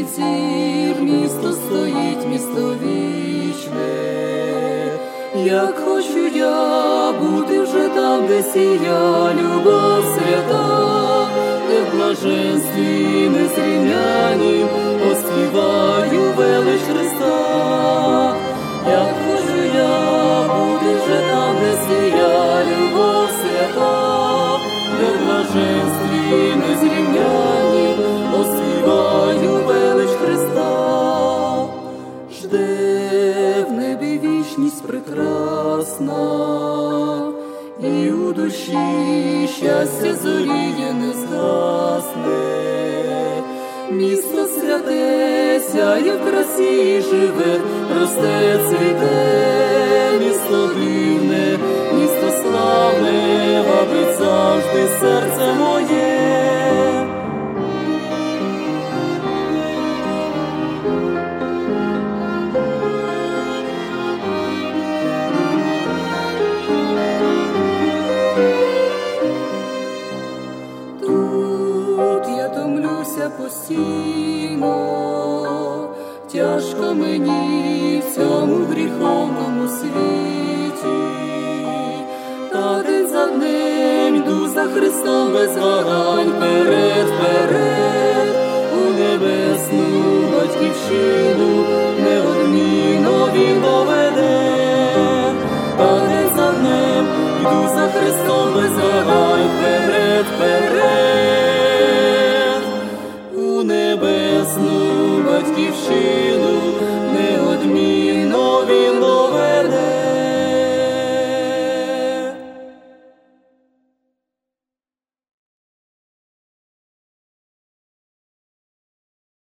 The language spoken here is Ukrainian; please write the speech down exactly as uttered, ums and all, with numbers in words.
світить зір, місто стоїть, місто вічне. Як хочу я бути вже там, де сія любов свята, де в блаженстві незрівнянім оспіваю велич Христа. Як хочу я бути вже там, де сія любов свята, де в блаженстві незрівнянім оспіваю велич Христа. Жде в небі вічність прекрасна, і у душі щастя зоріє не згасне. Місто святе сяє в красі живе, росте, цвіте, місто дивне, місто славне, вабить завжди серце моє. Постійно, тяжко мені в цьому гріховному світі, та день за днем йду за Христом без вагань, вперед, вперед, у небесну батьківщину неодмінно Він доведе. Та день за днем йду за Христом без вагань, вперед, вперед, небесну батьківщину неодмінно Він